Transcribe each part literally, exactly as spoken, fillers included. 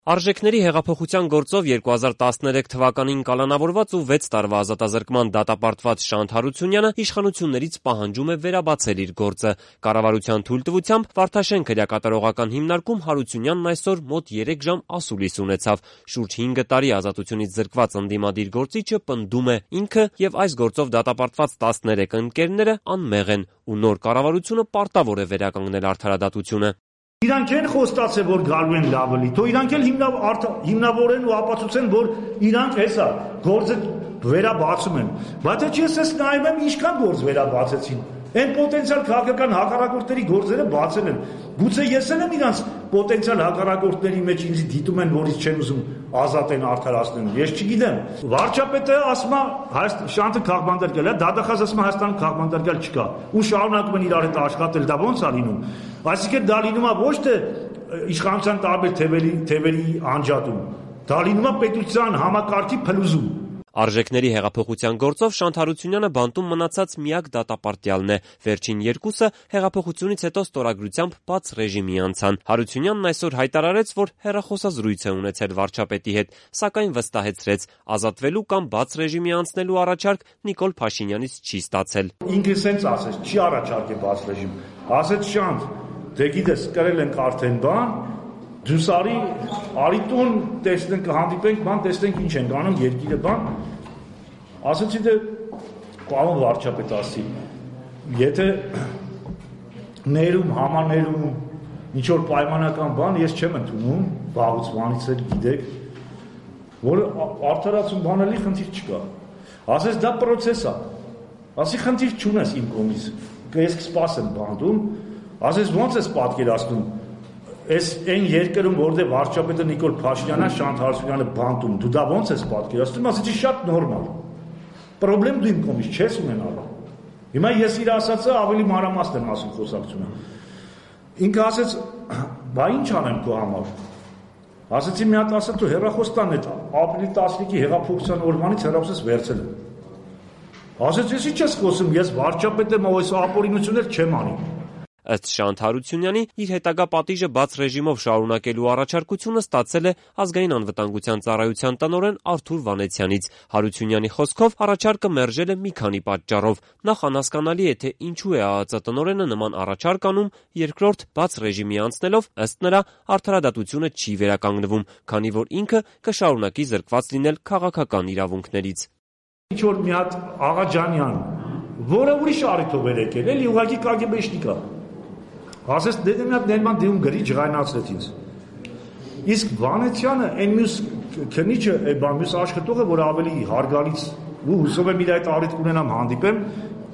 Արժեքների հեղափոխության գործով երկու հազար տասներեք թվականին կալանավորված ու վեց տարվա ազատազրկման դատապարտված Շանթ Հարությունյանը իշխանություններից պահանջում է վերաբացել իր գործը։ Կառավարության թույլտվությամբ Վարդաշեն քրեակատարողական հիմնարկում Հարությունյանն այսօր մոտ երեք ժամ ասուլիս ունեցավ։ Շուրջ հինգ տարի ազատությունից զրկված ընդդիմադիր գործիչը պնդում է ինքը եւ այս գործով դատապարտված տասներեք ընկերները անմեղ են ու նոր կառավարությունը պարտավոր է վերականգնել արդարադատությունը։ Իրանք են խոստացել, որ գալու են լավելի, թո իրանք էլ հիմնավորեն ու ապացուցեն, որ իրանք հեսա գործը վերաբացում են։ Բայց ես ես նայում եմ ինչքան գործ վերաբացեցին։ Այն պոտենցիալ քաղաքական հակառակորդների գործերը բացել են։ Գուցե ես եմ իրանց պոտենցիալ հակառակորդների մեջ ինձ դիտում են, որ ինձ չեն ուզում ազատեն, արդարացնեն։ Ես չգիտեմ։ Վարչապետը ասում է Շանթը քաղբանտարկել է, դատախազ ասում է Հայաստանում քաղբանտարկել չկա։ Ու շարունակում են իրար հետ աշխատել, դա ո՞նց է լինում։ Այսինքն դա լինում է ոչ թե իշխանության տարբեր թևերի թևերի անջատում, դա լինում է պետության համակարգի փլուզում։ Արժեքների հեղափոխության գործով Շանթ Հարությունյանը բանտում մնացած միակ դատապարտյալն է։ Վերջին երկուսը հեղափոխությունից հետո ստորագրությամբ բաց ռեժիմի անցան։ Հարությունյանն այսօր հայտարարեց, որ հեռախոսազրույց է ունեցել վարչապետի հետ, սակայն վստահեցրեց, ազատվելու կամ բաց ռեժիմի անցնելու առաջարկ Նիկոլ Փաշինյանից չի ստացել։ Ինքը սենց ասեց, չի առաջարկել բաց ռեժիմ։ Ասեց Շանթ, դե գիտես, կրել ենք արդեն բան, դուս արի, արի տուն, տեսնենք, հանդիպենք, բան, տեսնենք ինչ ենք անում, երկիրը բան։ Ասեցի դե, պարոն վարչապետ ասի, եթե ներում, համաներում, ինչ-որ պայմանական բան, ես չեմ ընդունում, վաղուց բանից էլ գիտեք, որ արդարացում բանալի խնդիր չկա։ Ասեց դա պրոցես է, ասի խնդիր չունես իմ կողմից, ես կսպասեմ բանդում, ասեց ոնց ես պատկերացնում, Այս այն երկրում, որտեղ վարչապետը Նիկոլ Փաշինյանը, Շանթ Հարությունյանը բանտում, դու դա ոնց ես պատկերացնում, ասեցի շատ նորմալ։ Պրոբլեմ դու իմ կողմից չես ունենալ։ Հիմա ես իր ասածը ավելի մանրամասն եմ ասում խոսակցությունը։ Ինքը ասեց, բա ինչ անեմ քո համար։ Ասեցի մի հատ ասա դու հեռախոս տան այդ ապրիլի տասնյոթի հեղափոխության օրվանից հեռախոսս վերցել եմ։ Ասեց ես ինչ ես խոսում, ես վարչապետ եմ, այս ապօրինություններ չեմ անի։ Ըստ Շանթ Հարությունյանի, իր հետագա պատիժը բաց ռեժիմով շարունակելու առաջարկությունը ստացել է Ազգային անվտանգության ծառայության տնօրեն Արթուր Վանեցյանից։ Հարությունյանի խոսքով առաջարկը մերժել է մի քանի պատճառով։ Նախ անհասկանալի է, թե ինչու է ԱԱԾ տնօրենը նման առաջարկ անում, երկրորդ բաց ռեժիմի անցնելով, ըստ նրա, արդարադատությունը չի վերականգնվում, քանի որ ինքը կշարունակի զրկված լինել քաղաքական իրավունքներից։ Ինչ որ մի հատ Աղաջանյան, որը ուրիշ առիթով էր եկել, էլի ուղղակի կագեբեշնիկ է։ Ասես դե մի հատ ներման դիում գրի ջղայնացրեց ինձ։ Իսկ Վանեցյանը այն մյուս քնիչը, այ բան մյուս աշխատողը, որ ավելի հարգալից ու հուսով եմ իր այդ առիթ կունենամ հանդիպեմ,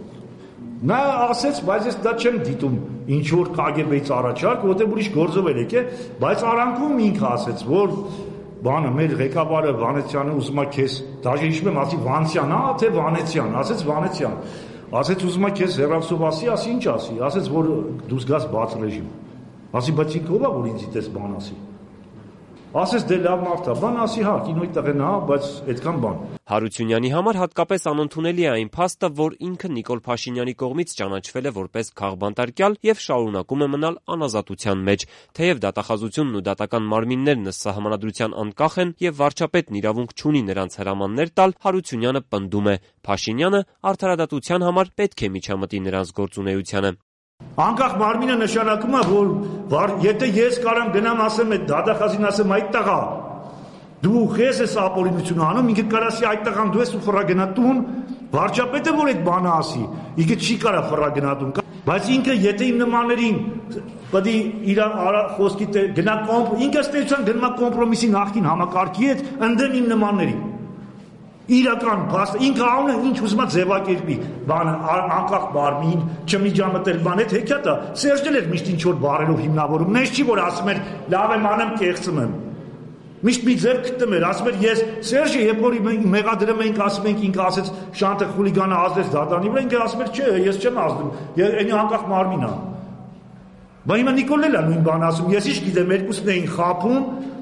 նա ասեց, բայց ես դա չեմ դիտում ինչ որ կագեբեից առաջարկ, որտեղ ուրիշ գործով էր եկել, բայց արանքում ինքը ասեց, որ բանը մեր ղեկավարը Վանեցյանը ուզում է քեզ, դաժե հիշում եմ, ասի Վանցյան, հա, թե Վանեցյան, ասեց Վանեցյան։ Ասեց ուզում է քեզ հեռախոսով ասի, ասի ինչ ասի, ասեց որ դու զգաս բաց ռեժիմ։ Ասի բայց ինքը ով է որ ինձ դիտես բան ասի։ Ասեց դե լավ մարդ է, բան ասի հա, կինոյի տղեն հա, բայց այդքան բան։ Հարությունյանի համար հատկապես անընդունելի է այն փաստը, որ ինքը Նիկոլ Փաշինյանի կողմից ճանաչվել է որպես քաղբանտարկյալ եւ շարունակում է մնալ անազատության մեջ, թեև դատախազությունն ու դատական մարմիններն ըստ սահմանադրության անկախ են եւ վարչապետն իրավունք չունի նրանց հրամաններ տալ, Հարությունյանը պնդում է. Փաշինյանը արդարադատության համար պետք է միջամտի նրանց գործունեությանը։ Անկախ մարմինը նշանակում է, որ եթե ես կարամ գնամ ասեմ այդ դատախազին ասեմ այդ տղա դու քեզ ես ապօրինություն անում, ինքը կարասի այդ տղան դու ես ու ֆռա գնա տուն, վարչապետը որ այդ բանը ասի, ինքը չի կարա ֆռա գնա տուն, բայց ինքը եթե իմ նմաններին պետք է իր խոսքի գնա կոմպ, ինքը ստեցան գնա կոմպրոմիսի նախքին համակարգի հետ ընդդեմ իմ նմանների։ Իրական փաստ ինքը անում է ինչ ուզում է ձևակերպի, բանը անկախ մարմին, չմիջամտել բան, այդ հեքիաթը Սերժն էր միշտ ինչ որ բառերով հիմնավորում, նես չի որ ասում էր լավ եմ անեմ կեղծում եմ։ Միշտ մի ձեր գտնում էր, ասում էր ես Սերժը երբ որ մեղադրում ենք ասում ենք ինքը ասեց Շանթը խուլիգանը ազդեց դատանի վրա, ինքը ասում էր չէ, ես չեմ ազդում, այն անկախ մարմին է։ Բայց հիմա Նիկոլն էլ է նույն բանը ասում, ես ինչ գիտեմ, երկուսն էին խափում,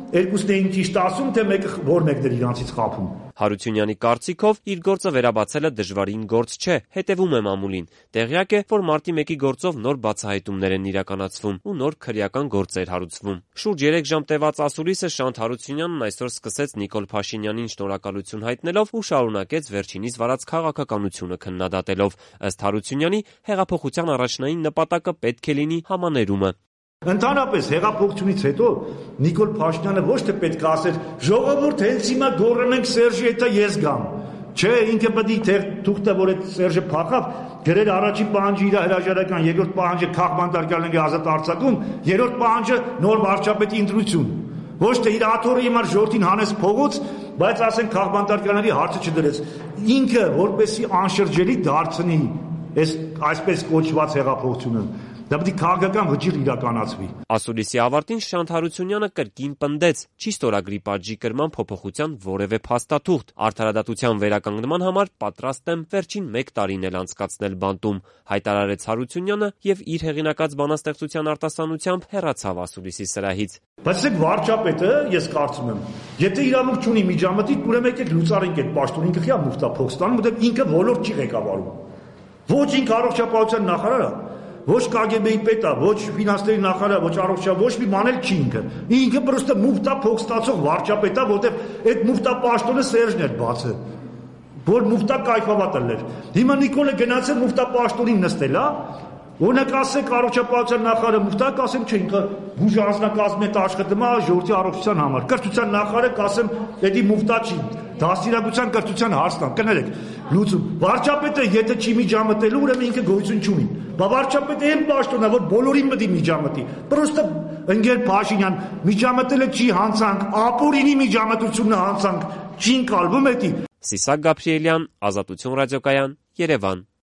երկուսն էին ճիշտ ասում, թե մեկը որ մեկն էր իրանցից խաբում։ Հարությունյանի կարծիքով իր գործը վերաբացելը դժվարին գործ չէ, հետևում է մամուլին։ Տեղյակ է, որ մարտի մեկի գործով նոր բացահայտումներ են իրականացվում ու նոր քրեական գործեր հարուցվում։ Շուրջ երեք ժամ տևած ասուլիսը Շանթ Հարությունյանն այսօր սկսեց Նիկոլ Փաշինյանին շնորհակալություն հայտնելով ու շարունակեց վերջինիս վարած քաղաքականությունը քննադատելով։ Ըստ Հարությունյանի, հեղափոխության առաջնային նպատակը պետք է լինի համաներումը։ Ընդհանրապես հեղափոխությունից հետո Նիկոլ Փաշինյանը ոչ թե պետք է ասեր ժողովուրդ հենց հիմա գոռանենք Սերժի հետ ես գամ, չէ, ինքը պետք է թուղթը, որ այդ Սերժը փախավ, գրեր առաջին պահանջը իր հրաժարական, երկրորդ պահանջը քաղբանտարկյալների ազատ արձակում, երրորդ պահանջը նոր վարչապետի ընտրություն։ Ոչ թե իր աթոռը հիմա ժողովրդին հանեց փողոց, բայց ասեն քաղբանտարկյալների հարցը չդրեց։ Ինքը որպեսի անշրջելի դարձնի այս այսպես կոչված հեղափոխությունը, դա պետք է քաղաքական վճիռ իրականացվի։ Ասուլիսի ավարտին Շանթ Հարությունյանը կրկին պնդեց, չի ստորագրի պատժի կրման փոփոխության որևէ փաստաթուղթ։ Արդարադատության վերականգնման համար պատրաստ եմ վերջին մեկ տարին էլ անցկացնել բանտում, հայտարարեց Հարությունյանը եւ իր հեղինակած բանաստեղծության արտասանությամբ հեռացավ ասուլիսի սրահից։ Բայց այդ վարչապետը, ես կարծում եմ, եթե իրավունք չունի միջամտի, ուրեմն եկեք լուծարենք այդ պաշտոնը, ինքը խիա մուտքափող ստանում, որտեղ ինքը ոլորտ չի ղեկավարում։ Ոչ ինքը առողջապահության նախարարը, ոչ Կ Գ B-ի պետը, ոչ ֆինանսների նախարարը, ոչ առողջապահ, ոչ մի բան էլ չի ինքը։ Ինքը պրոստը մուտքա փող ստացող վարչապետ է, որտեղ այդ մուտքա պաշտոնը Սերժն էր բացը, որ մուտքա կայֆավատել էր։ Հիմա Նիկոլը գնացել մուտքա պաշտոնին նստել, հա։ Օրինակ ասեք առողջապահության նախարարը մուտքա, կասեմ չէ, ինքը բուժ անձնակազմի հետ աշխատում է ժողովրդի առողջության համար։ Կրթության նախարարը կասեմ, դա մուտքա չի, դաստիարակության կրթության հարցն է, կներեք, լուծում։ Վարչապետը եթե չի միջամտելու, ուրեմն ինքը գոյություն չունի։ Բա վարչապետը այն պաշտոնն է, որ բոլորին պետք է միջամտի։ Պրոստը ընկեր Փաշինյան միջամտելը չի հանցանք, ապօրինի միջամտությունը հանցանք, չի ընկալվում էդի։ Սիսակ Գաբրիելյան, Ազատություն ռադիոկայան, Երևան։